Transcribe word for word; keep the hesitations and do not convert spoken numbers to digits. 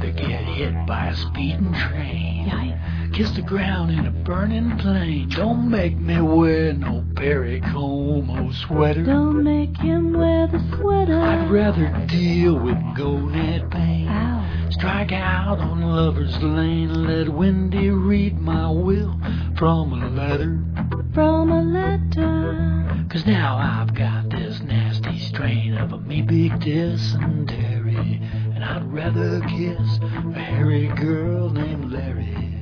rather get hit by a speeding train. Yikes. Kiss the ground in a burning plane. Don't make me wear no Perry Como sweater. Don't make him wear the sweater. I'd rather deal with gonad pain. Ow. Strike out on lover's lane. Let Wendy read my will from a letter. From a letter. Cause now I've got this nasty strain of amoebic dysentery, and I'd rather kiss a hairy girl named Larry.